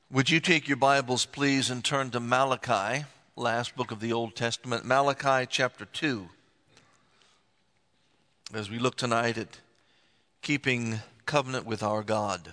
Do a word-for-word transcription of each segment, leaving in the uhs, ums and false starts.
Would you take your Bibles, please, and turn to Malachi, last book of the Old Testament, Malachi chapter two, as we look tonight at keeping covenant with our God.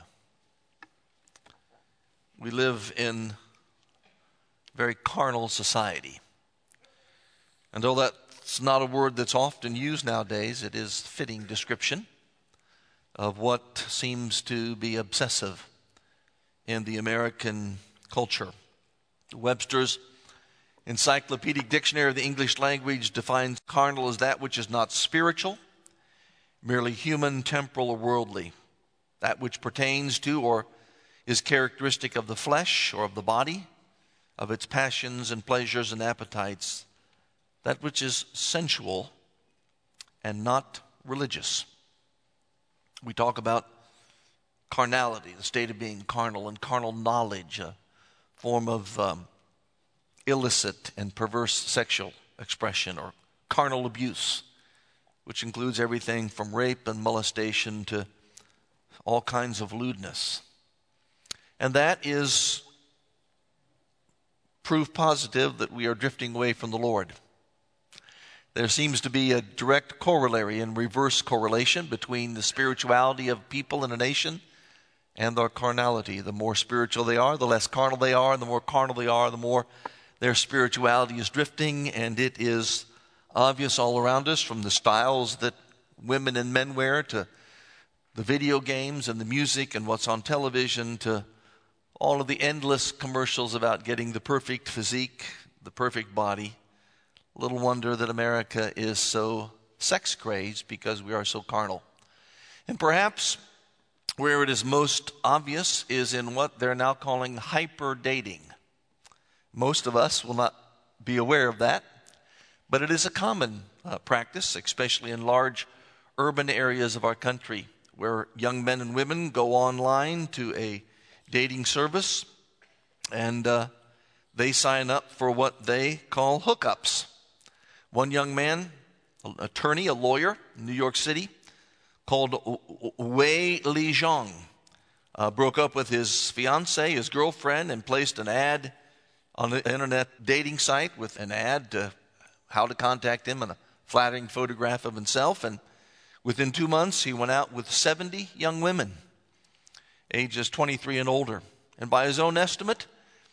We live in a very carnal society. And though that's not a word that's often used nowadays, it is a fitting description of what seems to be obsessive in the American culture. Webster's Encyclopedic Dictionary of the English Language defines carnal as that which is not spiritual, merely human, temporal, or worldly, that which pertains to or is characteristic of the flesh or of the body, of its passions and pleasures and appetites, that which is sensual and not religious. We talk about carnality, the state of being carnal, and carnal knowledge, a form of um, illicit and perverse sexual expression, or carnal abuse, which includes everything from rape and molestation to all kinds of lewdness. And that is proof positive that we are drifting away from the Lord. There seems to be a direct corollary and reverse correlation between the spirituality of people in a nation and their carnality. The more spiritual they are, the less carnal they are, and the more carnal they are, the more their spirituality is drifting, and it is obvious all around us, from the styles that women and men wear to the video games and the music and what's on television to all of the endless commercials about getting the perfect physique, the perfect body. Little wonder that America is so sex-crazed because we are so carnal. And perhaps where it is most obvious is in what they're now calling hyper-dating. Most of us will not be aware of that, but it is a common uh, practice, especially in large urban areas of our country, where young men and women go online to a dating service and uh, they sign up for what they call hookups. One young man, an attorney, a lawyer in New York City, called Wei Li Zhang, uh, broke up with his fiancée, his girlfriend, and placed an ad on the internet dating site with an ad to how to contact him and a flattering photograph of himself. And within two months, he went out with seventy young women, ages twenty-three and older. And by his own estimate,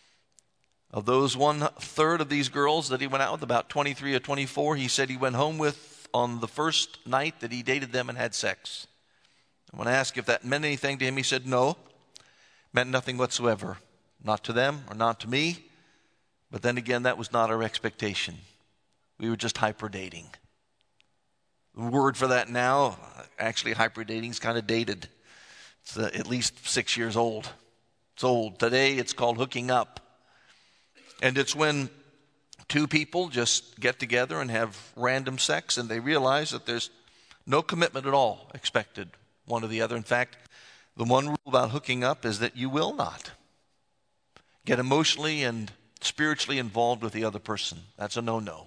of those one-third of these girls that he went out with, about twenty-three or twenty-four, he said he went home with on the first night that he dated them and had sex. And when I asked if that meant anything to him, he said no, meant nothing whatsoever. Not to them or not to me. But then again, that was not our expectation. We were just hyper-dating. The word for that now, actually hyper-dating, is kind of dated. It's uh, at least six years old. It's old. Today it's called hooking up. And it's when two people just get together and have random sex and they realize that there's no commitment at all expected one or the other. In fact, the one rule about hooking up is that you will not get emotionally and spiritually involved with the other person. That's a no-no.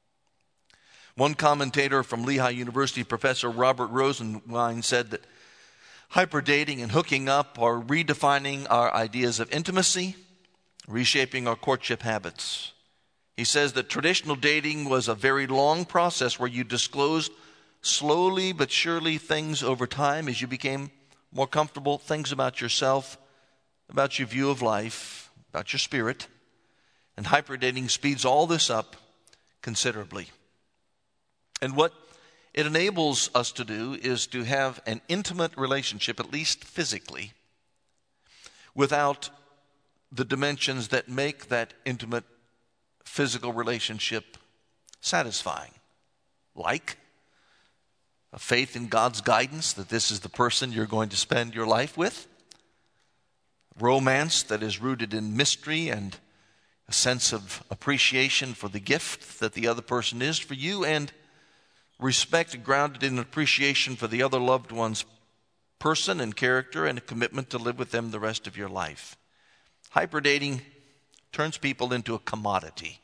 One commentator from Lehigh University, Professor Robert Rosenwein, said that hyperdating and hooking up are redefining our ideas of intimacy, reshaping our courtship habits. He says that traditional dating was a very long process where you disclosed slowly but surely things over time as you became more comfortable, things about yourself, about your view of life, about your spirit. And hyperdating speeds all this up considerably. And what it enables us to do is to have an intimate relationship, at least physically, without the dimensions that make that intimate physical relationship satisfying, like a faith in God's guidance that this is the person you're going to spend your life with, romance that is rooted in mystery and a sense of appreciation for the gift that the other person is for you, and respect grounded in appreciation for the other loved one's person and character and a commitment to live with them the rest of your life. Hyperdating turns people into a commodity.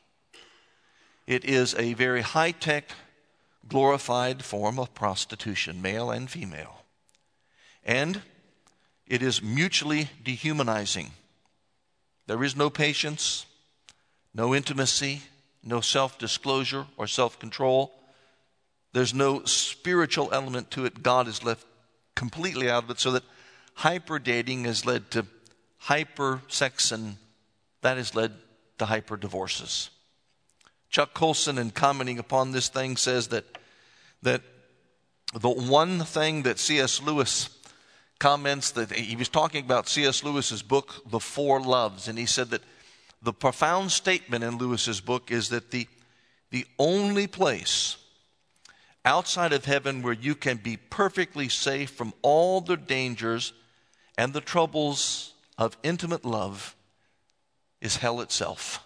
It is a very high-tech, glorified form of prostitution, male and female. And it is mutually dehumanizing. There is no patience, no intimacy, no self-disclosure or self-control. There's no spiritual element to it. God is left completely out of it, so that hyper-dating has led to hyper-sex, and that has led to hyper-divorces. Chuck Colson, in commenting upon this thing, says that, that the one thing that C S Lewis comments, that he was talking about C S Lewis's book, The Four Loves, and he said that the profound statement in Lewis's book is that the, the only place outside of heaven where you can be perfectly safe from all the dangers and the troubles of intimate love is hell itself.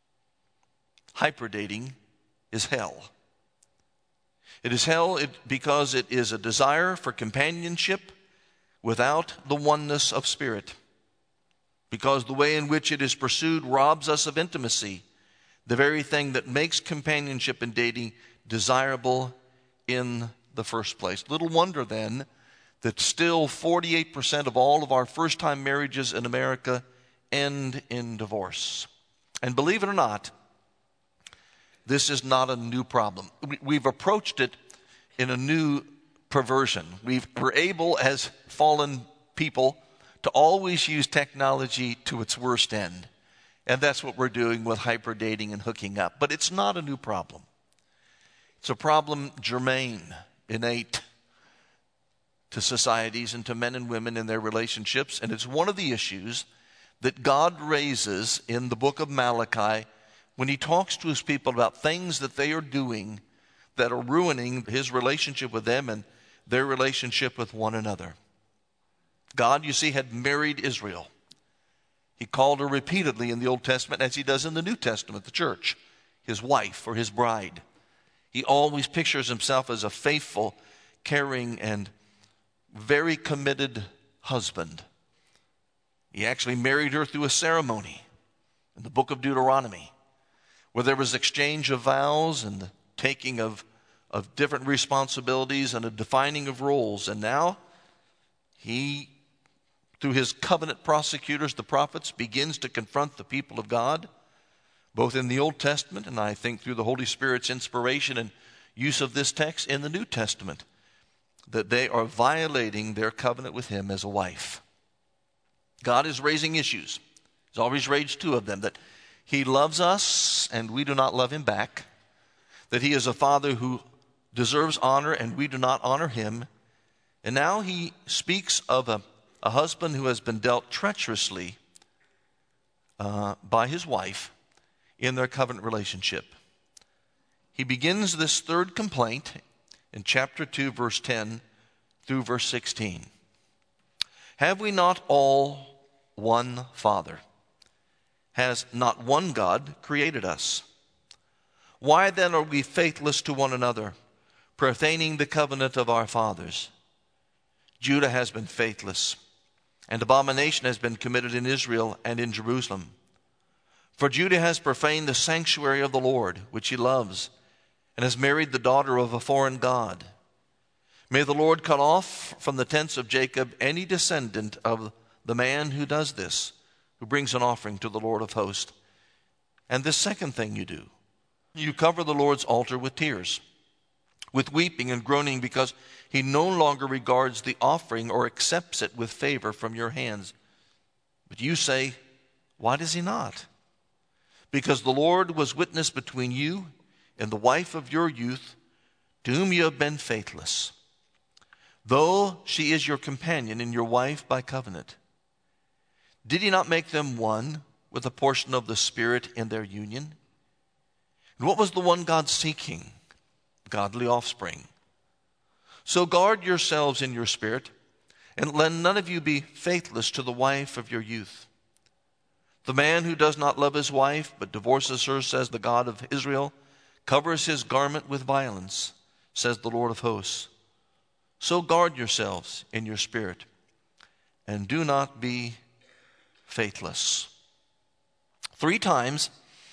Hyperdating is hell. It is hell it, because it is a desire for companionship without the oneness of spirit. Because the way in which it is pursued robs us of intimacy, the very thing that makes companionship and dating desirable in the first place. Little wonder then that still forty-eight percent of all of our first-time marriages in America end in divorce. And believe it or not, this is not a new problem. We've approached it in a new perversion. We've, we're able, as fallen people, to always use technology to its worst end. And that's what we're doing with hyperdating and hooking up. But it's not a new problem. It's a problem germane, innate to societies and to men and women in their relationships. And it's one of the issues that God raises in the book of Malachi when he talks to his people about things that they are doing that are ruining his relationship with them and their relationship with one another. God, you see, had married Israel. He called her repeatedly in the Old Testament, as he does in the New Testament, the church, his wife or his bride. He always pictures himself as a faithful, caring, and very committed husband. He actually married her through a ceremony in the book of Deuteronomy, where there was exchange of vows and the taking of, of different responsibilities and a defining of roles. And now he, through his covenant prosecutors, the prophets, begins to confront the people of God, both in the Old Testament and I think through the Holy Spirit's inspiration and use of this text in the New Testament, that they are violating their covenant with him as a wife. God is raising issues. He's always raised two of them, that he loves us and we do not love him back, that he is a father who deserves honor and we do not honor him. And now he speaks of a, a husband who has been dealt treacherously uh, by his wife in their covenant relationship. He begins this third complaint in chapter two, verse ten through verse sixteen. Have we not all one Father? Has not one God created us? Why then are we faithless to one another, profaning the covenant of our fathers? Judah has been faithless, and abomination has been committed in Israel and in Jerusalem. For Judah has profaned the sanctuary of the Lord, which he loves, and has married the daughter of a foreign god. May the Lord cut off from the tents of Jacob any descendant of the man who does this, who brings an offering to the Lord of hosts. And this second thing you do, you cover the Lord's altar with tears, with weeping and groaning, because he no longer regards the offering or accepts it with favor from your hands. But you say, why does he not? Because the Lord was witness between you and the wife of your youth, to whom you have been faithless, though she is your companion and your wife by covenant. Did he not make them one with a portion of the Spirit in their union? And what was the one God seeking? Godly offspring. So guard yourselves in your spirit, and let none of you be faithless to the wife of your youth. The man who does not love his wife, but divorces her, says the God of Israel, covers his garment with violence, says the Lord of hosts. So guard yourselves in your spirit, and do not be faithless. Three times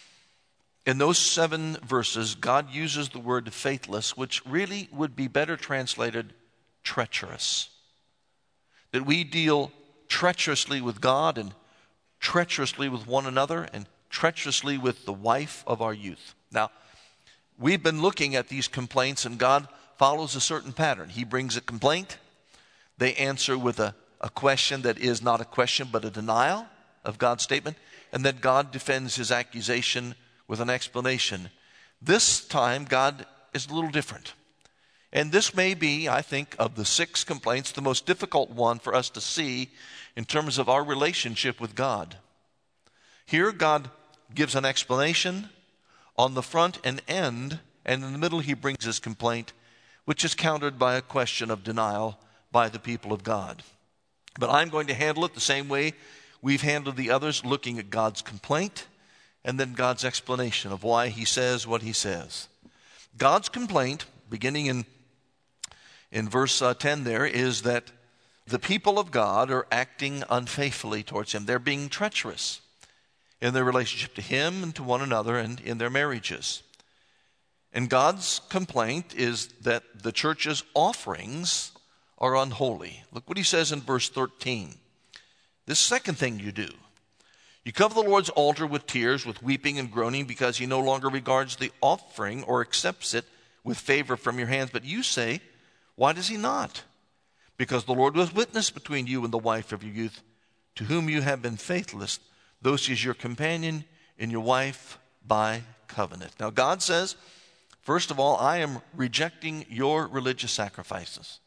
in those seven verses, God uses the word faithless, which really would be better translated treacherous. That we deal treacherously with God and treacherously with one another and treacherously with the wife of our youth. Now, we've been looking at these complaints, and God follows a certain pattern. He brings a complaint. They answer with a, a question that is not a question, but a denial of God's statement. And then God defends his accusation with an explanation. This time, God is a little different. And this may be, I think, of the six complaints, the most difficult one for us to see in terms of our relationship with God. Here, God gives an explanation on the front and end, and in the middle he brings his complaint, which is countered by a question of denial by the people of God. But I'm going to handle it the same way we've handled the others, looking at God's complaint and then God's explanation of why he says what he says. God's complaint, beginning in, in verse uh, ten there, is that the people of God are acting unfaithfully towards him. They're being treacherous in their relationship to him and to one another and in their marriages. And God's complaint is that the church's offerings are unholy. Look what he says in verse thirteen. This second thing you do. You cover the Lord's altar with tears, with weeping and groaning, because he no longer regards the offering or accepts it with favor from your hands. But you say, why does he not? Because the Lord was witness between you and the wife of your youth, to whom you have been faithless, though she is your companion and your wife by covenant. Now God says, first of all, I am rejecting your religious sacrifices.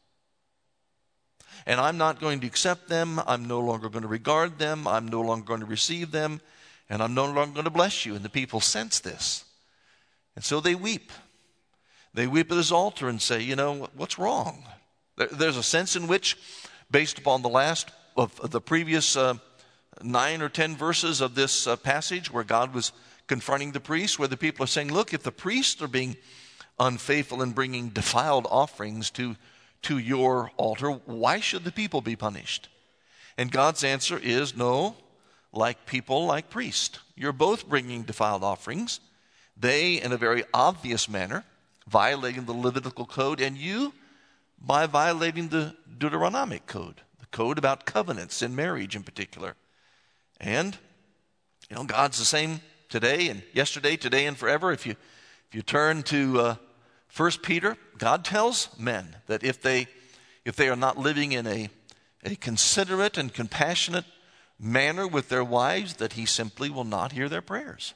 And I'm not going to accept them. I'm no longer going to regard them. I'm no longer going to receive them. And I'm no longer going to bless you. And the people sense this. And so they weep. They weep at his altar and say, you know, what's wrong? There's a sense in which, based upon the last of the previous uh, nine or ten verses of this uh, passage where God was confronting the priests, where the people are saying, look, if the priests are being unfaithful and bringing defiled offerings to to your altar, why should the people be punished? And God's answer is, no, like people, like priests. You're both bringing defiled offerings. They, in a very obvious manner, violating the Levitical code, and you by violating the Deuteronomic code, the code about covenants in marriage in particular. And, you know, God's the same today and yesterday, today and forever. If you, if you turn to uh, First Peter, God tells men that if they if they are not living in a, a considerate and compassionate manner with their wives, that he simply will not hear their prayers.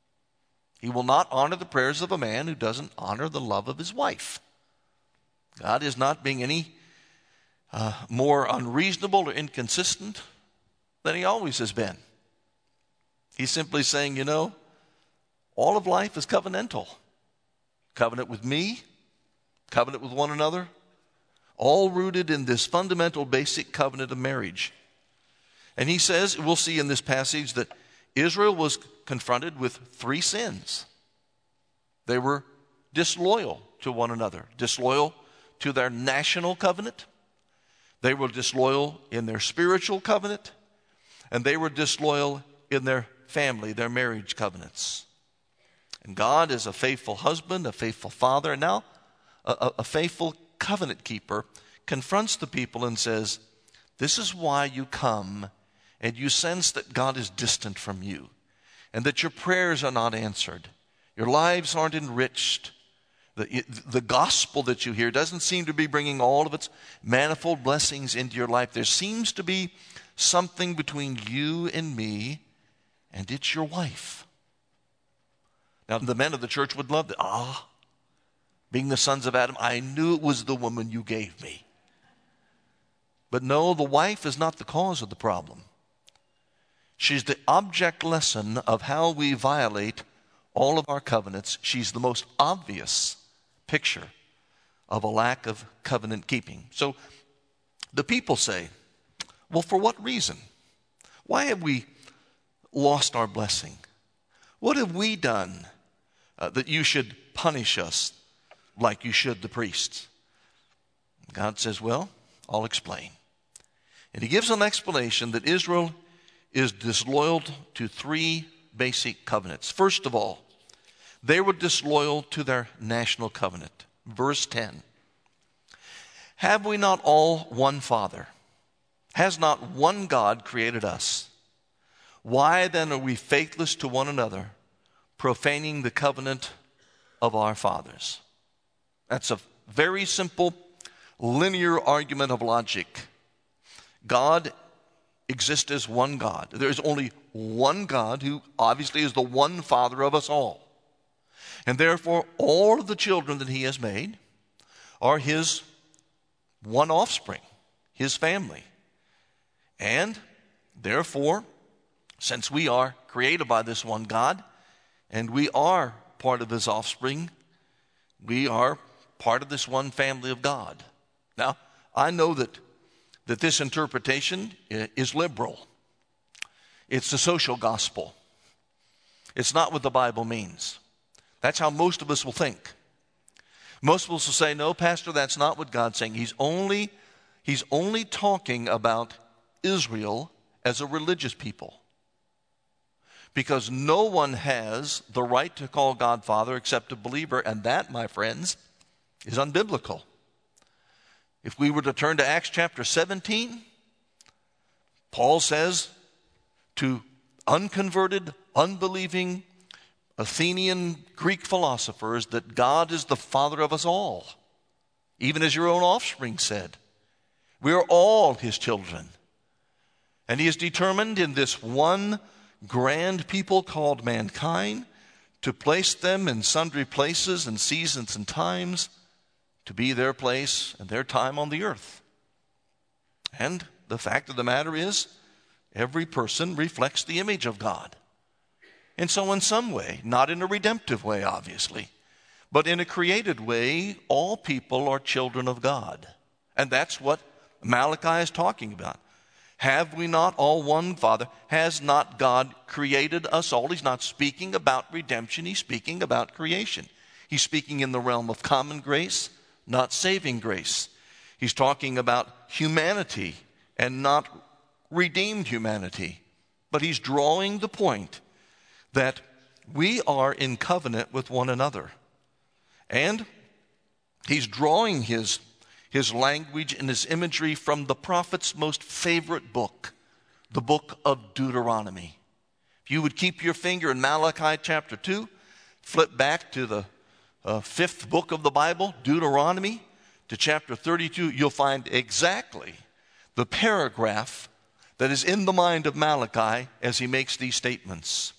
He will not honor the prayers of a man who doesn't honor the love of his wife. God is not being any uh, more unreasonable or inconsistent than he always has been. He's simply saying, you know, all of life is covenantal. Covenant with me, covenant with one another, all rooted in this fundamental basic covenant of marriage. And he says, we'll see in this passage, that Israel was confronted with three sins. They were disloyal to one another, disloyal to their national covenant. They were disloyal in their spiritual covenant, and they were disloyal in their family, their marriage covenants. And God is a faithful husband, a faithful father, and now a, a faithful covenant keeper confronts the people and says, this is why you come and you sense that God is distant from you and that your prayers are not answered. Your lives aren't enriched. The, the gospel that you hear doesn't seem to be bringing all of its manifold blessings into your life. There seems to be something between you and me, and it's your wife. Now, the men of the church would love that. Ah, being the sons of Adam, I knew it was the woman you gave me. But no, the wife is not the cause of the problem. She's the object lesson of how we violate all of our covenants. She's the most obvious picture of a lack of covenant keeping. So the people say, well, for what reason? Why have we lost our blessing? What have we done Uh, that you should punish us like you should the priests? God says, well, I'll explain. And he gives an explanation that Israel is disloyal to three basic covenants. First of all, they were disloyal to their national covenant. Verse ten. Have we not all one Father? Has not one God created us? Why then are we faithless to one another, profaning the covenant of our fathers? That's a very simple, linear argument of logic. God exists as one God. There is only one God who obviously is the one Father of us all. And therefore, all of the children that he has made are his one offspring, his family. And therefore, since we are created by this one God, and we are part of his offspring, we are part of this one family of God. Now, I know that, that this interpretation is liberal. It's the social gospel. It's not what the Bible means. That's how most of us will think. Most of us will say, no, Pastor, that's not what God's saying. He's only, he's only talking about Israel as a religious people. Because no one has the right to call God Father except a believer, and that, my friends, is unbiblical. If we were to turn to Acts chapter seventeen, Paul says to unconverted, unbelieving Athenian Greek philosophers that God is the Father of us all, even as your own offspring said. We are all his children. And he is determined in this one grand people called mankind to place them in sundry places and seasons and times to be their place and their time on the earth. And the fact of the matter is, every person reflects the image of God. And so in some way, not in a redemptive way, obviously, but in a created way, all people are children of God. And that's what Malachi is talking about. Have we not all one Father? Has not God created us all? He's not speaking about redemption. He's speaking about creation. He's speaking in the realm of common grace, not saving grace. He's talking about humanity and not redeemed humanity. But he's drawing the point that we are in covenant with one another. And he's drawing his his language and his imagery from the prophet's most favorite book, the book of Deuteronomy. If you would keep your finger in Malachi chapter two, flip back to the uh, fifth book of the Bible, Deuteronomy, to chapter thirty-two, you'll find exactly the paragraph that is in the mind of Malachi as he makes these statements.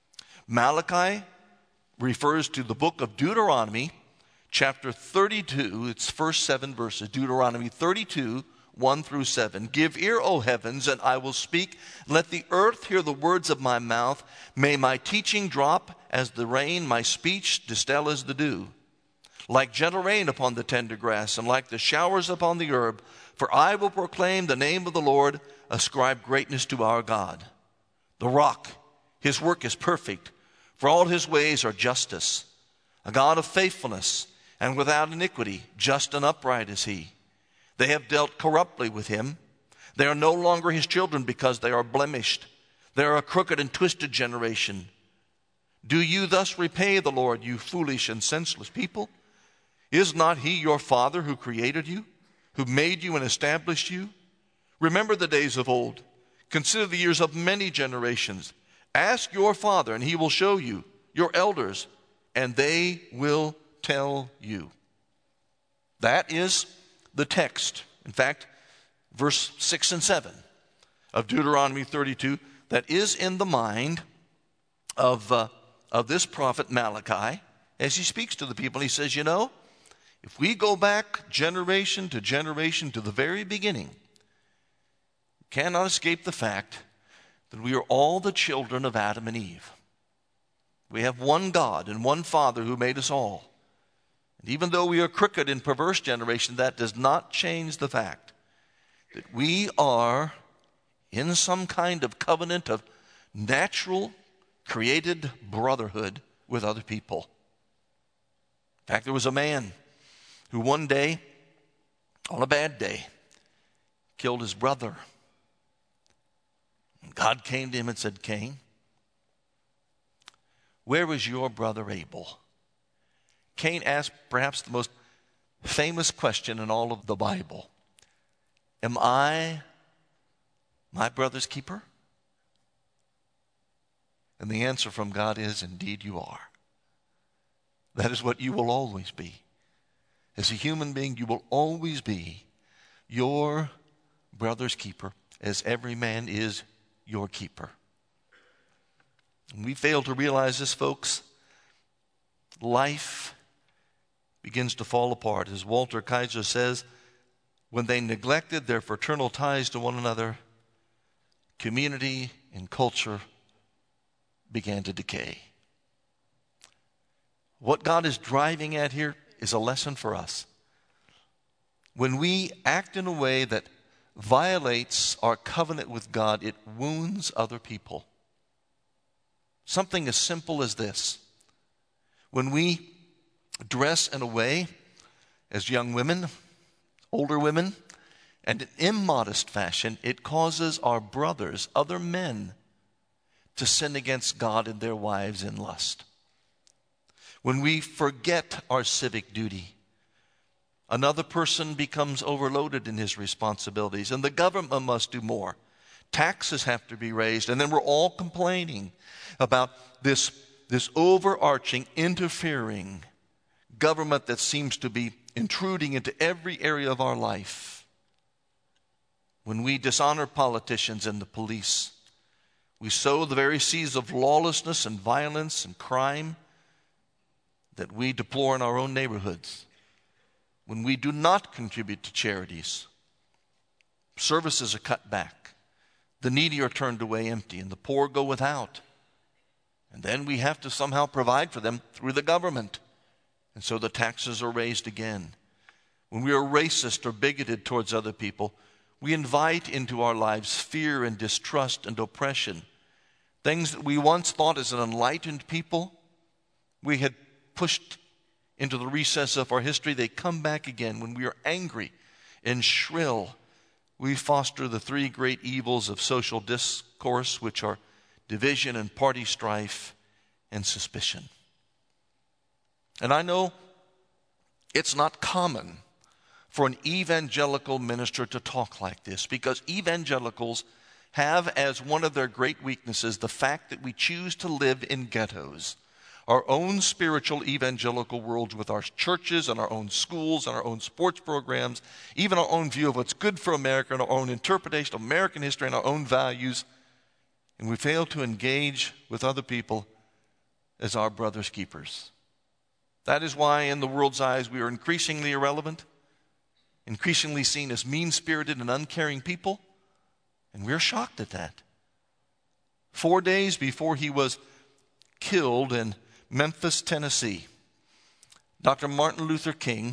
Malachi refers to the book of Deuteronomy, chapter thirty-two, its first seven verses, Deuteronomy thirty-two, one through seven. Give ear, O heavens, and I will speak. Let the earth hear the words of my mouth. May my teaching drop as the rain, my speech distill as the dew. Like gentle rain upon the tender grass, and like the showers upon the herb. For I will proclaim the name of the Lord, ascribe greatness to our God. The rock, his work is perfect, for all his ways are justice. A God of faithfulness, and without iniquity, just and upright is he. They have dealt corruptly with him. They are no longer his children because they are blemished. They are a crooked and twisted generation. Do you thus repay the Lord, you foolish and senseless people? Is not he your Father who created you, who made you and established you? Remember the days of old. Consider the years of many generations. Ask your father, and he will show you, your elders, and they will tell you. That is the text. In fact, verse six and seven of Deuteronomy thirty-two, that is in the mind of, uh, of this prophet Malachi as he speaks to the people. He says, you know, if we go back generation to generation to the very beginning, we cannot escape the fact that we are all the children of Adam and Eve. We have one God and one Father who made us all. And even though we are crooked and perverse generation, that does not change the fact that we are in some kind of covenant of natural, created brotherhood with other people. In fact, there was a man who one day, on a bad day, killed his brother. And God came to him and said, Cain, where is your brother Abel? Cain asked perhaps the most famous question in all of the Bible. Am I my brother's keeper? And the answer from God is, indeed you are. That is what you will always be. As a human being, you will always be your brother's keeper, as every man is your keeper. And we fail to realize this, folks. Life begins to fall apart. As Walter Kaiser says, when they neglected their fraternal ties to one another, community and culture began to decay. What God is driving at here is a lesson for us. When we act in a way that violates our covenant with God, it wounds other people. Something as simple as this. When we dress in a way, as young women, older women, and in immodest fashion, it causes our brothers, other men, to sin against God and their wives in lust. When we forget our civic duty, another person becomes overloaded in his responsibilities, and the government must do more. Taxes have to be raised, and then we're all complaining about this, this overarching, interfering government that seems to be intruding into every area of our life. When we dishonor politicians and the police, we sow the very seeds of lawlessness and violence and crime that we deplore in our own neighborhoods. When we do not contribute to charities, services are cut back, the needy are turned away empty, and the poor go without. And then we have to somehow provide for them through the government. And so the taxes are raised again. When we are racist or bigoted towards other people, we invite into our lives fear and distrust and oppression. Things that we once thought as an enlightened people, we had pushed into the recess of our history, they come back again. When we are angry and shrill, we foster the three great evils of social discourse, which are division and party strife and suspicion. And I know it's not common for an evangelical minister to talk like this, because evangelicals have as one of their great weaknesses the fact that we choose to live in ghettos, our own spiritual evangelical worlds with our churches and our own schools and our own sports programs, even our own view of what's good for America and our own interpretation of American history and our own values. And we fail to engage with other people as our brother's keepers. That is why in the world's eyes we are increasingly irrelevant, increasingly seen as mean-spirited and uncaring people, and we're shocked at that. Four days before he was killed in Memphis, Tennessee, Doctor Martin Luther King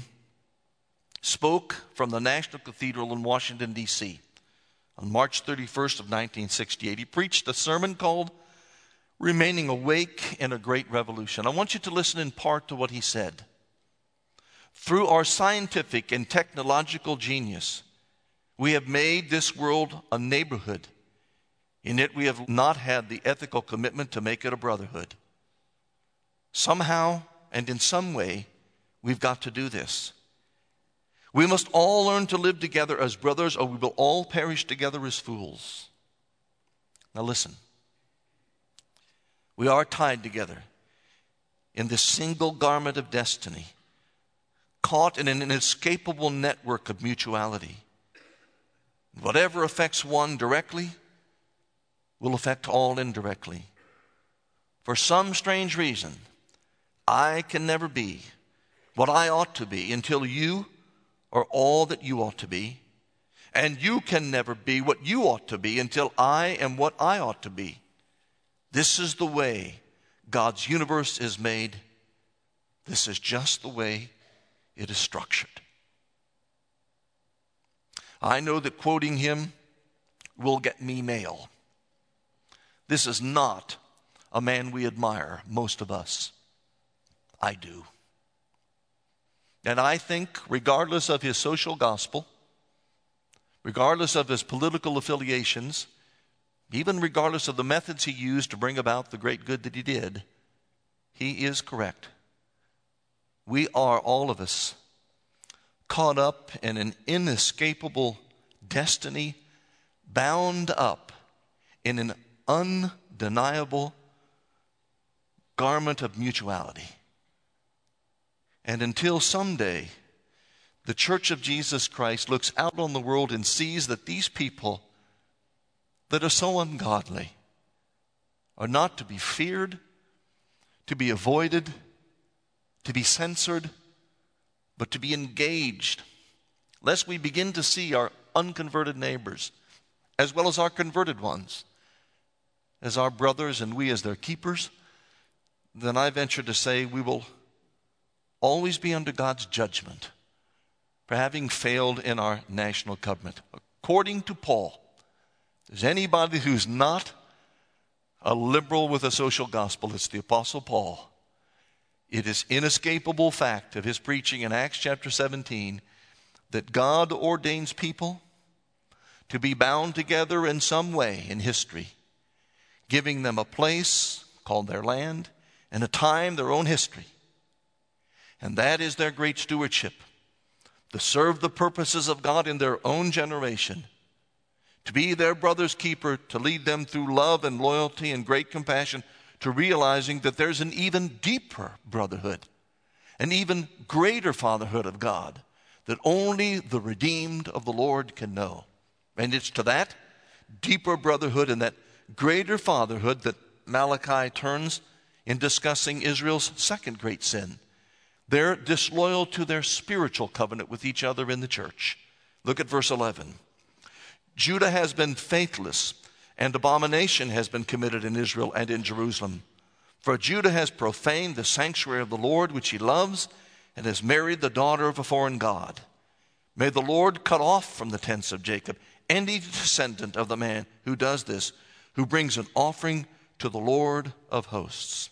spoke from the National Cathedral in Washington, D C on March thirty-first of nineteen sixty-eight. He preached a sermon called Remaining Awake in a Great Revolution. I want you to listen in part to what he said. Through our scientific and technological genius, we have made this world a neighborhood. In it, we have not had the ethical commitment to make it a brotherhood. Somehow and in some way, we've got to do this. We must all learn to live together as brothers, or we will all perish together as fools. Now listen. We are tied together in this single garment of destiny, caught in an inescapable network of mutuality. Whatever affects one directly will affect all indirectly. For some strange reason, I can never be what I ought to be until you are all that you ought to be. And you can never be what you ought to be until I am what I ought to be. This is the way God's universe is made. This is just the way it is structured. I know that quoting him will get me mail. This is not a man we admire, most of us. I do. And I think, regardless of his social gospel, regardless of his political affiliations, even regardless of the methods he used to bring about the great good that he did, he is correct. We are, all of us, caught up in an inescapable destiny, bound up in an undeniable garment of mutuality. And until someday the Church of Jesus Christ looks out on the world and sees that these people that are so ungodly are not to be feared, to be avoided, to be censored, but to be engaged, lest we begin to see our unconverted neighbors, as well as our converted ones, as our brothers and we as their keepers, then I venture to say we will always be under God's judgment for having failed in our national covenant. According to Paul, there's anybody who's not a liberal with a social gospel, it's the Apostle Paul. It is inescapable fact of his preaching in Acts chapter seventeen that God ordains people to be bound together in some way in history, giving them a place called their land and a time, their own history. And that is their great stewardship, to serve the purposes of God in their own generation, to be their brother's keeper, to lead them through love and loyalty and great compassion, to realizing that there's an even deeper brotherhood, an even greater fatherhood of God that only the redeemed of the Lord can know. And it's to that deeper brotherhood and that greater fatherhood that Malachi turns in discussing Israel's second great sin. They're disloyal to their spiritual covenant with each other in the church. Look at verse eleven. Judah has been faithless, and abomination has been committed in Israel and in Jerusalem. For Judah has profaned the sanctuary of the Lord, which he loves, and has married the daughter of a foreign god. May the Lord cut off from the tents of Jacob any descendant of the man who does this, who brings an offering to the Lord of hosts.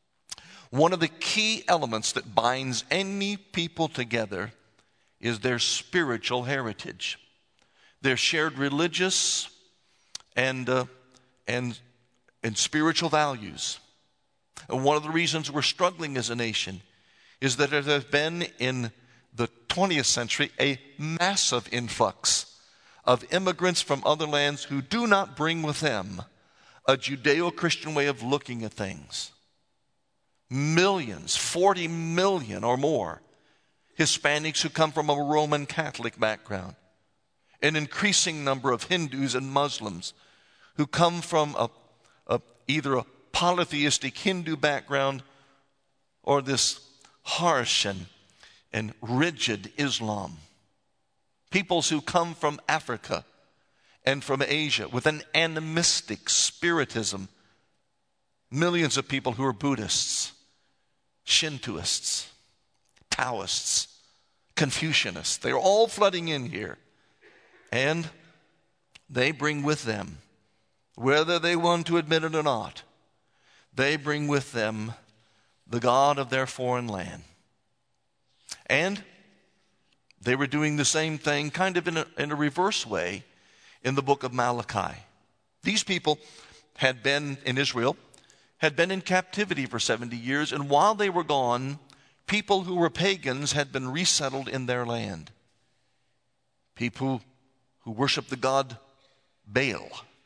One of the key elements that binds any people together is their spiritual heritage, their shared religious and, uh, and, and spiritual values. And one of the reasons we're struggling as a nation is that there has been in the twentieth century a massive influx of immigrants from other lands who do not bring with them a Judeo-Christian way of looking at things. Millions, forty million or more, Hispanics who come from a Roman Catholic background. An increasing number of Hindus and Muslims who come from a, a, either a polytheistic Hindu background or this harsh and, and rigid Islam. Peoples who come from Africa and from Asia with an animistic spiritism. Millions of people who are Buddhists, Shintoists, Taoists, Confucianists. They're all flooding in here. And they bring with them, whether they want to admit it or not, they bring with them the God of their foreign land. And they were doing the same thing kind of in a, in a reverse way in the book of Malachi. These people had been in Israel, had been in captivity for seventy years, and while they were gone, people who were pagans had been resettled in their land. People who worship the god Baal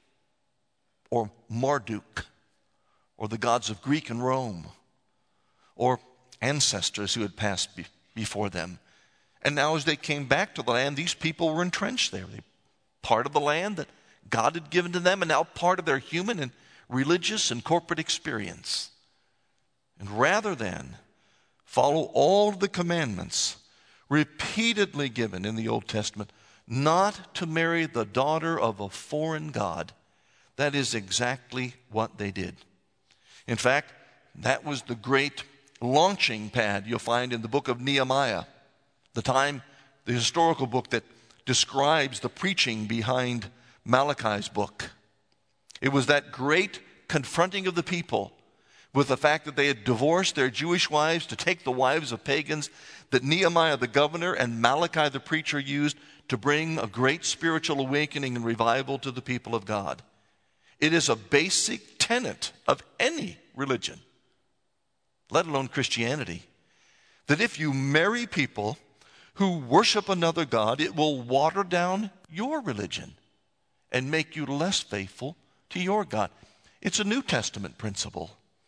or Marduk or the gods of Greek and Rome or ancestors who had passed be- before them. And now as they came back to the land, these people were entrenched there. They part of the land that God had given to them and now part of their human and religious and corporate experience. And rather than follow all the commandments repeatedly given in the Old Testament, not to marry the daughter of a foreign god, that is exactly what they did. In fact, that was the great launching pad you'll find in the book of Nehemiah, the time, the historical book that describes the preaching behind Malachi's book. It was that great confronting of the people with the fact that they had divorced their Jewish wives to take the wives of pagans that Nehemiah the governor and Malachi the preacher used to bring a great spiritual awakening and revival to the people of God. It is a basic tenet of any religion, let alone Christianity, that if you marry people who worship another god, it will water down your religion and make you less faithful to your God. It's a New Testament principle.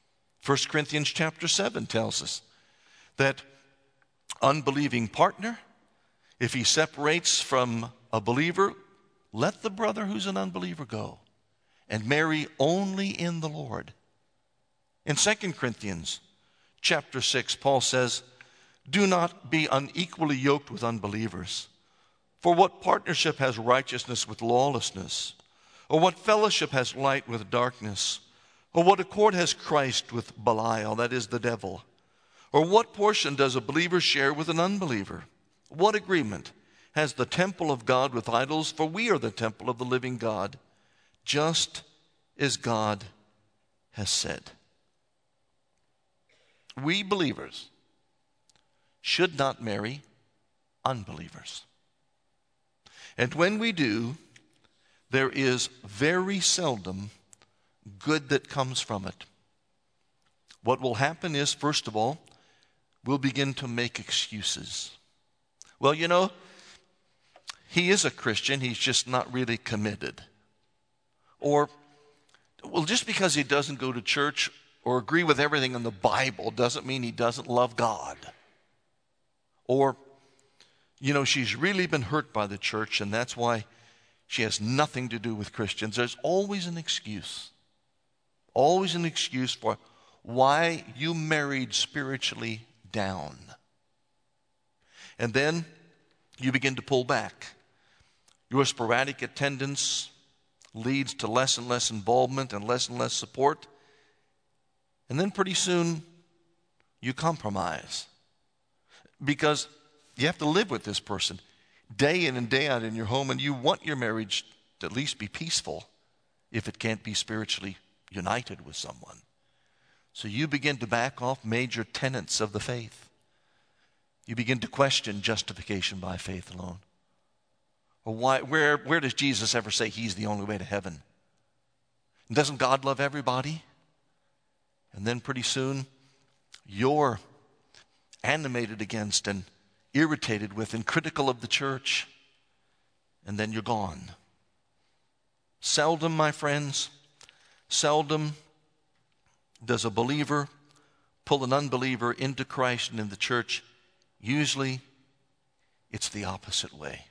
First Corinthians chapter seven tells us that unbelieving partner, if he separates from a believer, let the brother who's an unbeliever go and marry only in the Lord. In Second Corinthians chapter six, Paul says, do not be unequally yoked with unbelievers. For what partnership has righteousness with lawlessness? Or what fellowship has light with darkness? Or what accord has Christ with Belial, that is the devil? Or what portion does a believer share with an unbeliever? What agreement has the temple of God with idols? For we are the temple of the living God, just as God has said. We believers should not marry unbelievers. And when we do, there is very seldom good that comes from it. What will happen is, first of all, we'll begin to make excuses. Well, you know, he is a Christian, he's just not really committed. Or, well, just because he doesn't go to church or agree with everything in the Bible doesn't mean he doesn't love God. Or, you know, she's really been hurt by the church and that's why she has nothing to do with Christians. There's always an excuse. Always an excuse for why you married spiritually down. And then you begin to pull back. Your sporadic attendance leads to less and less involvement and less and less support. And then pretty soon you compromise. Because you have to live with this person day in and day out in your home, and you want your marriage to at least be peaceful if it can't be spiritually united with someone. So you begin to back off major tenets of the faith. You begin to question justification by faith alone. Or why, where, where does Jesus ever say he's the only way to heaven? And doesn't God love everybody? And then pretty soon you're animated against and irritated with and critical of the church, and then you're gone. Seldom, my friends, seldom does a believer pull an unbeliever into Christ and in the church. Usually, it's the opposite way.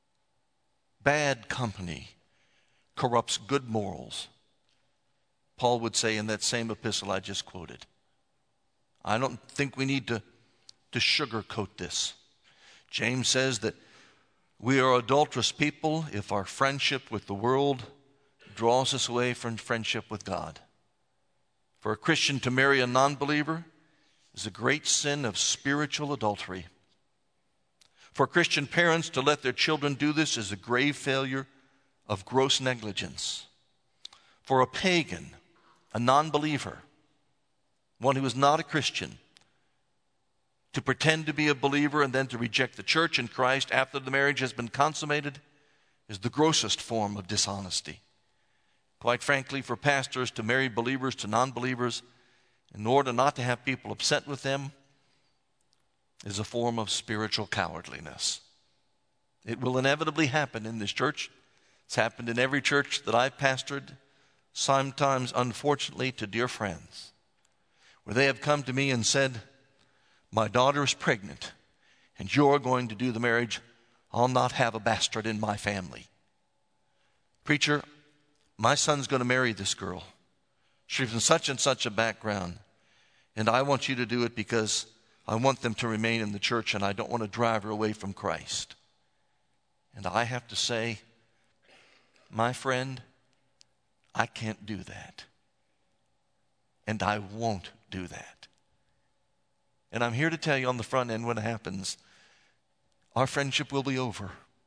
Bad company corrupts good morals. Paul would say in that same epistle I just quoted. I don't think we need to, to sugarcoat this. James says that we are adulterous people if our friendship with the world draws us away from friendship with God. For a Christian to marry a non-believer is a great sin of spiritual adultery. For Christian parents to let their children do this is a grave failure of gross negligence. For a pagan, a non-believer, one who is not a Christian, to pretend to be a believer and then to reject the church and Christ after the marriage has been consummated is the grossest form of dishonesty. Quite frankly, for pastors to marry believers to non-believers in order not to have people upset with them is a form of spiritual cowardliness. It will inevitably happen in this church. It's happened in every church that I've pastored, sometimes unfortunately to dear friends, where they have come to me and said, my daughter is pregnant and you're going to do the marriage. I'll not have a bastard in my family. Preacher, my son's going to marry this girl. She's from such and such a background, and I want you to do it because I want them to remain in the church and I don't want to drive her away from Christ. And I have to say, my friend, I can't do that. And I won't do that. And I'm here to tell you on the front end when it happens, our friendship will be over.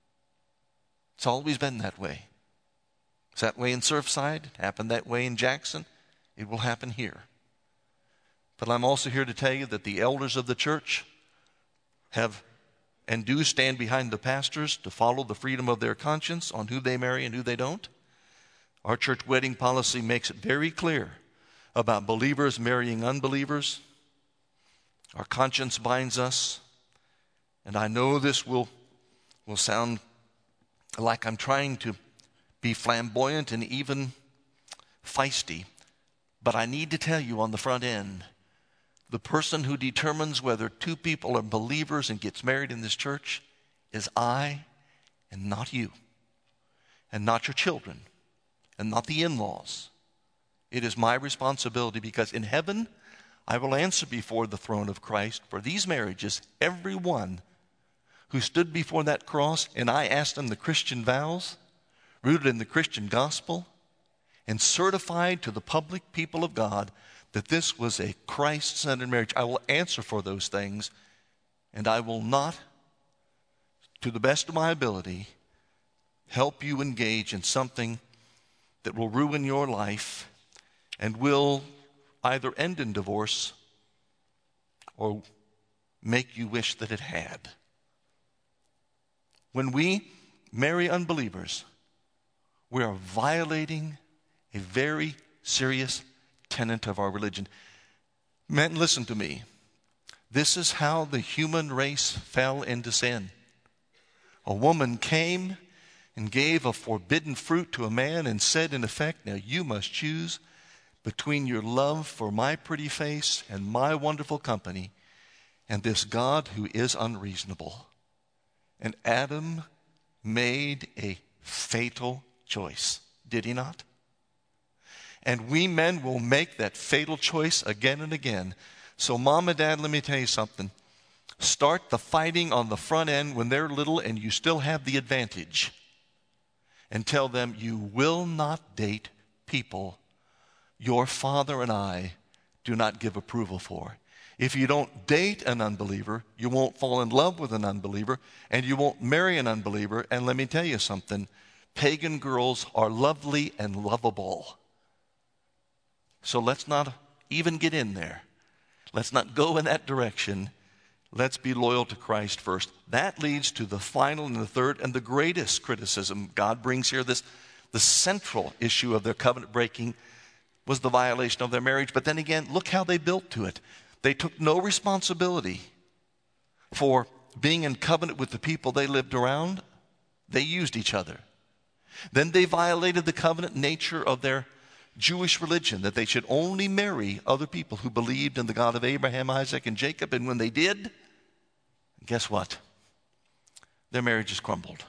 It's always been that way. It's that way in Surfside. It happened that way in Jackson. It will happen here. But I'm also here to tell you that the elders of the church have and do stand behind the pastors to follow the freedom of their conscience on who they marry and who they don't. Our church wedding policy makes it very clear about believers marrying unbelievers. Our conscience binds us. And I know this will, will sound like I'm trying to be flamboyant and even feisty, But I need to tell you on the front end, the person who determines whether two people are believers and gets married in this church is I and not you, and not your children, and not the in-laws. It is my responsibility, because in heaven I will answer before the throne of Christ for these marriages, every one who stood before that cross and I asked them the Christian vows, rooted in the Christian gospel, and certified to the public people of God that this was a Christ-centered marriage. I will answer for those things, and I will not, to the best of my ability, help you engage in something that will ruin your life and will either end in divorce or make you wish that it had. When we marry unbelievers, we are violating a very serious tenet of our religion. Men, listen to me. This is how the human race fell into sin. A woman came and gave a forbidden fruit to a man and said, in effect, now you must choose between your love for my pretty face and my wonderful company and this God who is unreasonable. And Adam made a fatal choice, did he not? And we men will make that fatal choice again and again. So mom and dad, let me tell you something. Start the fighting on the front end when they're little and you still have the advantage. And tell them you will not date people your father and I do not give approval for. If you don't date an unbeliever, you won't fall in love with an unbeliever, and you won't marry an unbeliever. And let me tell you something, pagan girls are lovely and lovable. So let's not even get in there. Let's not go in that direction. Let's be loyal to Christ first. That leads to the final and the third and the greatest criticism God brings here. This, the central issue of their covenant breaking was the violation of their marriage. But then again, look how they built to it. They took no responsibility for being in covenant with the people they lived around. They used each other. Then they violated the covenant nature of their Jewish religion, that they should only marry other people who believed in the God of Abraham, Isaac, and Jacob. And when they did, guess what? Their marriages crumbled.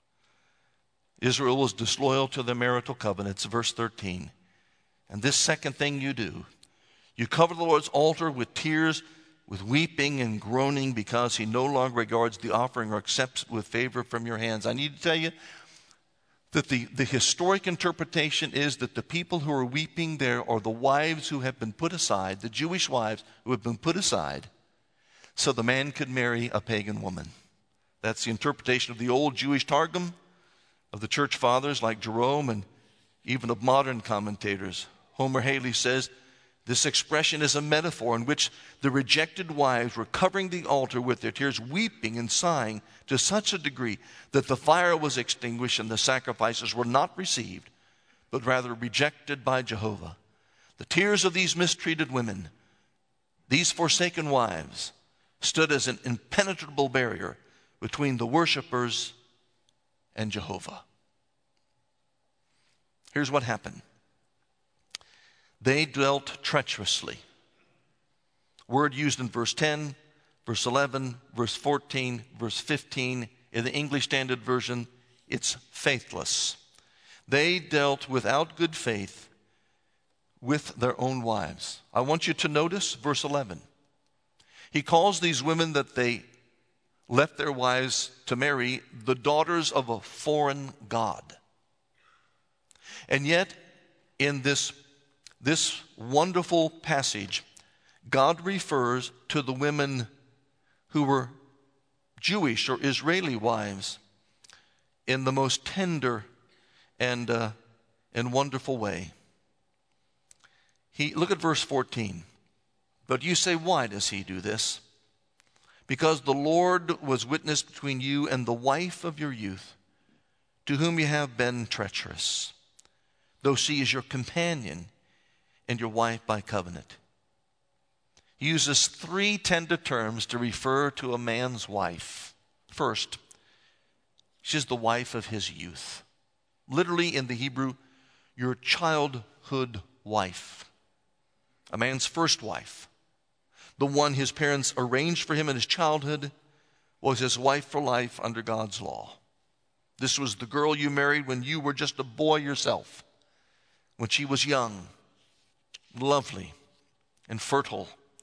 Israel was disloyal to their marital covenants. Verse thirteen. And this second thing you do, you cover the Lord's altar with tears, with weeping and groaning, because he no longer regards the offering or accepts it with favor from your hands. I need to tell you that the, the historic interpretation is that the people who are weeping there are the wives who have been put aside, the Jewish wives who have been put aside, so the man could marry a pagan woman. That's the interpretation of the old Jewish Targum, of the church fathers like Jerome, and even of modern commentators. Homer Haley says, this expression is a metaphor in which the rejected wives were covering the altar with their tears, weeping and sighing to such a degree that the fire was extinguished and the sacrifices were not received, but rather rejected by Jehovah. The tears of these mistreated women, these forsaken wives, stood as an impenetrable barrier between the worshipers and Jehovah. Here's what happened. They dealt treacherously. Word used in verse ten, verse eleven, verse fourteen, verse fifteen. In the English Standard Version, it's faithless. They dealt without good faith with their own wives. I want you to notice verse eleven. He calls these women that they left their wives to marry the daughters of a foreign god. And yet, in this, this wonderful passage, God refers to the women who were Jewish or Israeli wives in the most tender and, uh, and wonderful way. He, look at verse fourteen. But you say, why does he do this? Because the Lord was witness between you and the wife of your youth, to whom you have been treacherous, though she is your companion and your wife by covenant. He uses three tender terms to refer to a man's wife. First, she's the wife of his youth. Literally in the Hebrew, your childhood wife. a man's first wife, the one his parents arranged for him in his childhood, was his wife for life under God's law. This was the girl you married when you were just a boy yourself, when she was young, lovely, and fertile,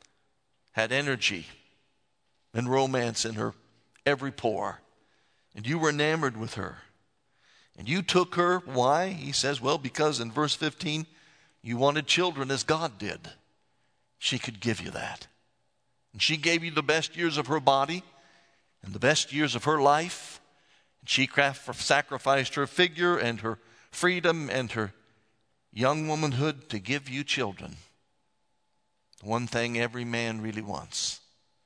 had energy and romance in her every pore, and you were enamored with her. And you took her, why? He says, well, because in verse fifteen, you wanted children as God did. She could give you that. And she gave you the best years of her body and the best years of her life. And she sacrificed her figure and her freedom and her young womanhood to give you children. The one thing every man really wants.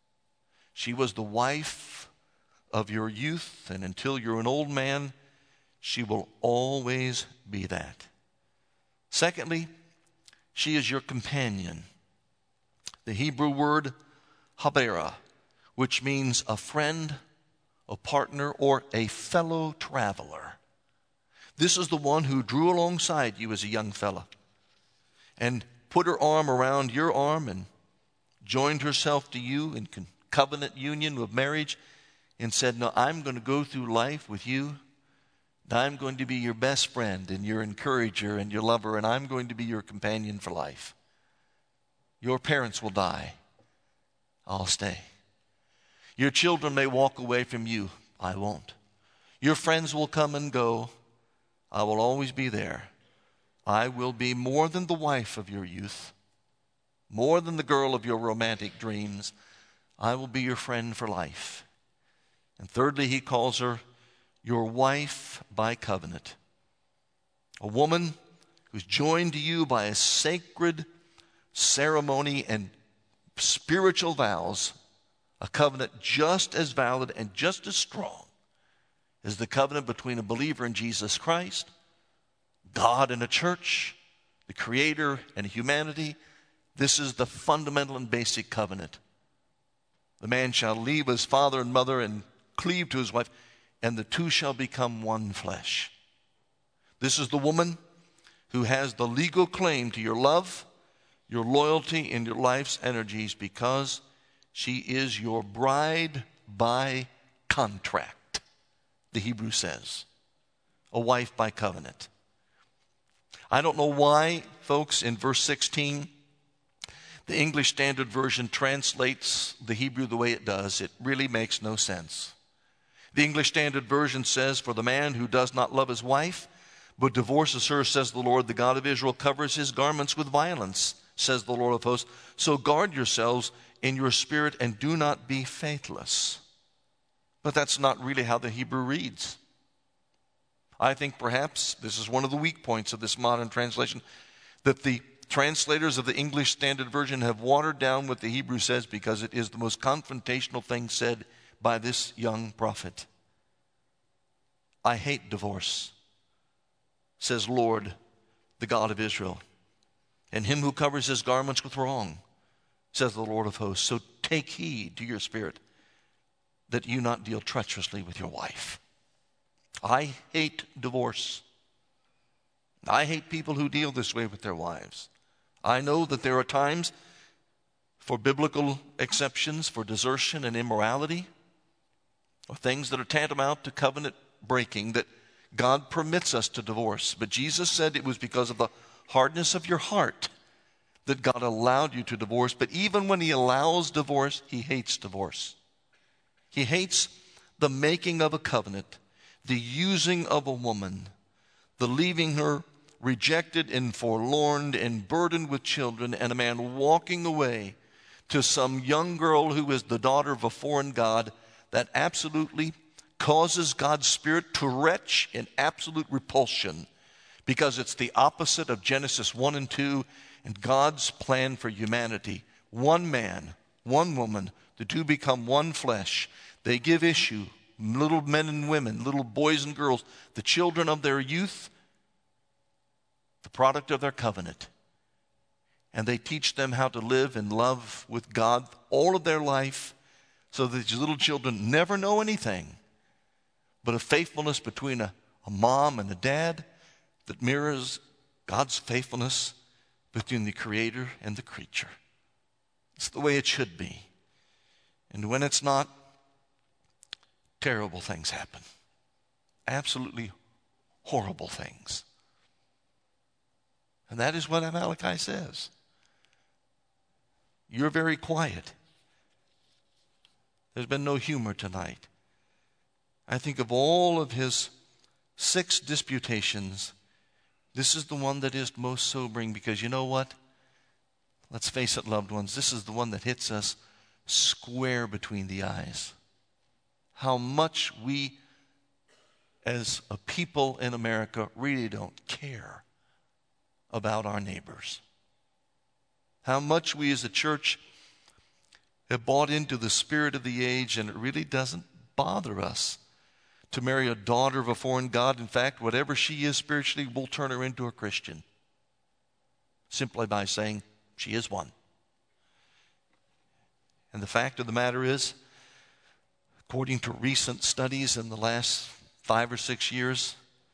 She was the wife of your youth, and until you're an old man, she will always be that. Secondly, she is your companion. The Hebrew word habera, which means a friend, a partner, or a fellow traveler. This is the one who drew alongside you as a young fella and put her arm around your arm and joined herself to you in covenant union of marriage and said, no, I'm going to go through life with you. I'm going to be your best friend and your encourager and your lover, and I'm going to be your companion for life. Your parents will die. I'll stay. Your children may walk away from you. I won't. Your friends will come and go. I will always be there. I will be more than the wife of your youth, more than the girl of your romantic dreams. I will be your friend for life. And thirdly, he calls her your wife by covenant. A woman who's joined to you by a sacred ceremony and spiritual vows, a covenant just as valid and just as strong as the covenant between a believer in Jesus Christ, God and a church, the Creator and humanity. This is the fundamental and basic covenant. The man shall leave his father and mother and cleave to his wife, and the two shall become one flesh. This is the woman who has the legal claim to your love, your loyalty, and your life's energies because she is your bride by contract, the Hebrew says. A wife by covenant. I don't know why, folks, in verse sixteen, the English Standard Version translates the Hebrew the way it does. It really makes no sense. The English Standard Version says, for the man who does not love his wife, but divorces her, says the Lord, the God of Israel, covers his garments with violence, says the Lord of hosts. So guard yourselves in your spirit and do not be faithless. But that's not really how the Hebrew reads. I think perhaps this is one of the weak points of this modern translation, that the translators of the English Standard Version have watered down what the Hebrew says because it is the most confrontational thing said by this young prophet. I hate divorce, says Lord, the God of Israel, and him who covers his garments with wrong, says the Lord of hosts. So take heed to your spirit that you not deal treacherously with your wife. I hate divorce. I hate people who deal this way with their wives. I know that there are times for biblical exceptions for desertion and immorality, or things that are tantamount to covenant breaking, that God permits us to divorce. But Jesus said it was because of the hardness of your heart that God allowed you to divorce. But even when he allows divorce, he hates divorce. He hates the making of a covenant, the using of a woman, the leaving her rejected and forlorn and burdened with children, and a man walking away to some young girl who is the daughter of a foreign god. That absolutely causes God's Spirit to retch in absolute repulsion, because it's the opposite of Genesis one and two and God's plan for humanity. One man, one woman, the two become one flesh. They give issue, little men and women, little boys and girls, the children of their youth, the product of their covenant. And they teach them how to live in love with God all of their life, so that these little children never know anything but a faithfulness between a, a mom and a dad that mirrors God's faithfulness between the Creator and the creature. It's the way it should be. And when it's not, terrible things happen. Absolutely horrible things. And that is what Malachi says. You're very quiet. There's been no humor tonight. I think of all of his six disputations, this is the one that is most sobering, because you know what? Let's face it, loved ones, this is the one that hits us square between the eyes. How much we as a people in America really don't care about our neighbors. How much we as a church have bought into the spirit of the age, and it really doesn't bother us to marry a daughter of a foreign god. In fact, whatever she is spiritually, we'll turn her into a Christian simply by saying she is one. And the fact of the matter is, according to recent studies in the last five or six years,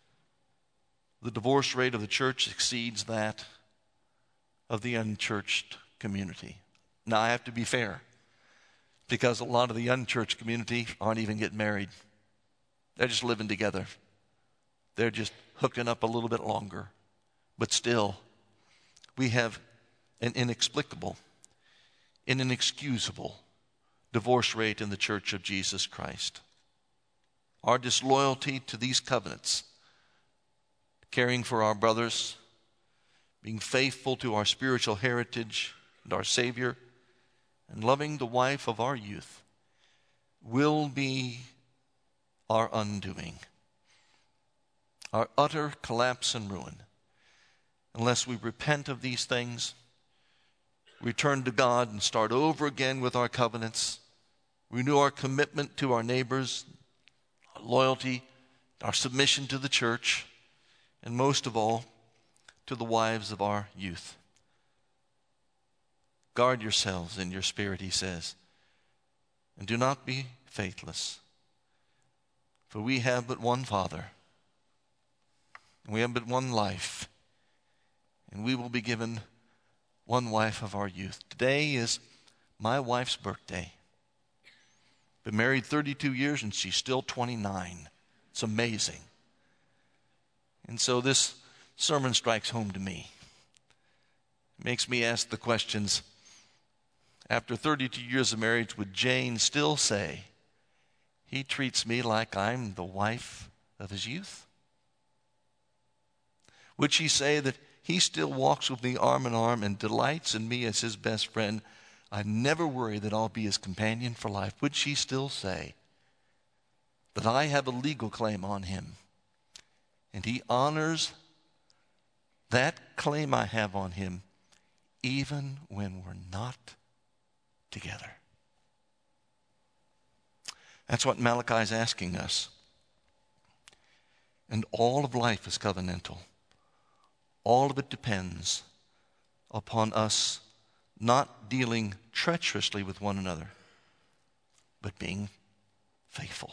the divorce rate of the church exceeds that of the unchurched community. Now, I have to be fair, because a lot of the unchurched community aren't even getting married. They're just living together. They're just hooking up a little bit longer. But still, we have an inexplicable, an inexcusable divorce rate in the Church of Jesus Christ. Our disloyalty to these covenants, caring for our brothers, being faithful to our spiritual heritage and our Savior, and loving the wife of our youth, will be our undoing, our utter collapse and ruin, unless we repent of these things, return to God and start over again with our covenants, renew our commitment to our neighbors, our loyalty, our submission to the church, and most of all, to the wives of our youth. Guard yourselves in your spirit, he says, and do not be faithless. For we have but one Father, and we have but one life, and we will be given one wife of our youth. Today is my wife's birthday. Been married thirty-two years, and she's still twenty-nine. It's amazing. And so this sermon strikes home to me. It makes me ask the questions, after thirty-two years of marriage, would Jane still say, he treats me like I'm the wife of his youth? Would she say that he still walks with me arm in arm and delights in me as his best friend? I never worry that I'll be his companion for life. Would she still say that I have a legal claim on him, and he honors that claim I have on him even when we're not together? That's what Malachi is asking us. And all of life is covenantal. All of it depends upon us not dealing treacherously with one another, but being faithful.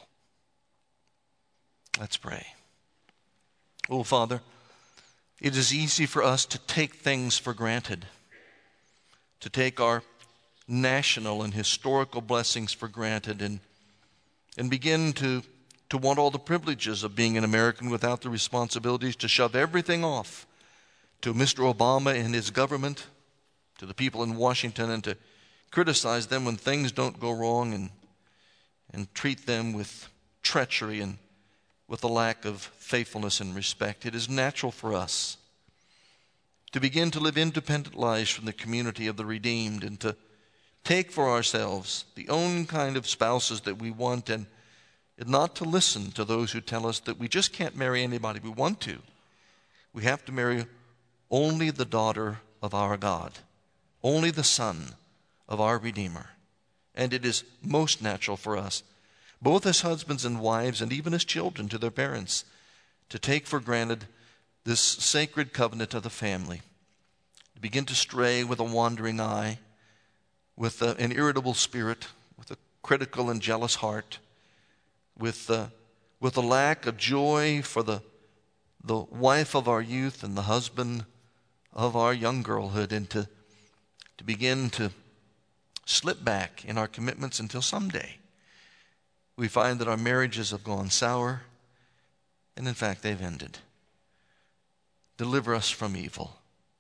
Let's pray. Oh, Father, it is easy for us to take things for granted, to take our national and historical blessings for granted, and and begin to, to want all the privileges of being an American without the responsibilities, to shove everything off to Mister Obama and his government, to the people in Washington, and to criticize them when things don't go wrong, and, and treat them with treachery and with a lack of faithfulness and respect. It is natural for us to begin to live independent lives from the community of the redeemed, and to take for ourselves the own kind of spouses that we want, and not to listen to those who tell us that we just can't marry anybody we want to. We have to marry only the daughter of our God, only the son of our Redeemer. And it is most natural for us, both as husbands and wives, and even as children to their parents, to take for granted this sacred covenant of the family, to begin to stray with a wandering eye, with uh, an irritable spirit, with a critical and jealous heart, with, uh, with a lack of joy for the, the wife of our youth and the husband of our young girlhood and to, to begin to slip back in our commitments until someday we find that our marriages have gone sour and in fact they've ended. Deliver us from evil.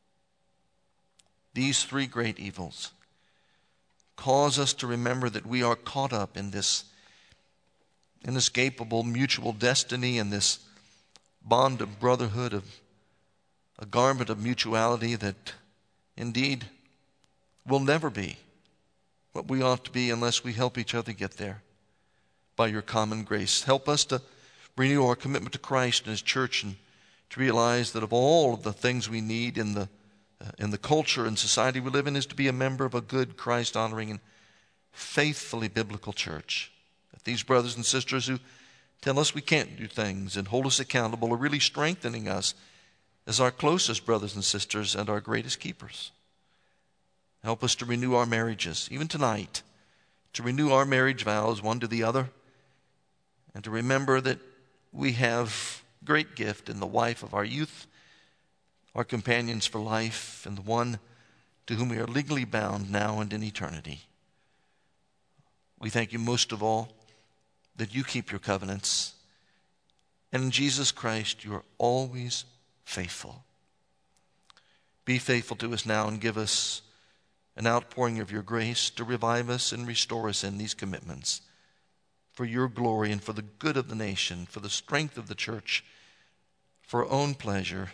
These three great evils cause us to remember that we are caught up in this inescapable mutual destiny and this bond of brotherhood, of a garment of mutuality that indeed will never be what we ought to be unless we help each other get there by your common grace. Help us to renew our commitment to Christ and His church, and to realize that of all of the things we need in the uh, in the culture and society we live in is to be a member of a good, Christ-honoring and faithfully biblical church. That these brothers and sisters who tell us we can't do things and hold us accountable are really strengthening us as our closest brothers and sisters and our greatest keepers. Help us to renew our marriages, even tonight, to renew our marriage vows one to the other, and to remember that we have great gift in the wife of our youth, our companions for life, and the one to whom we are legally bound now and in eternity. We thank you most of all that you keep your covenants, and in Jesus Christ you are always faithful. Be faithful to us now and give us an outpouring of your grace to revive us and restore us in these commitments for your glory and for the good of the nation, for the strength of the church, for our own pleasure,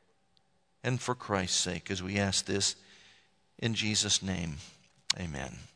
and for Christ's sake, as we ask this in Jesus' name. Amen.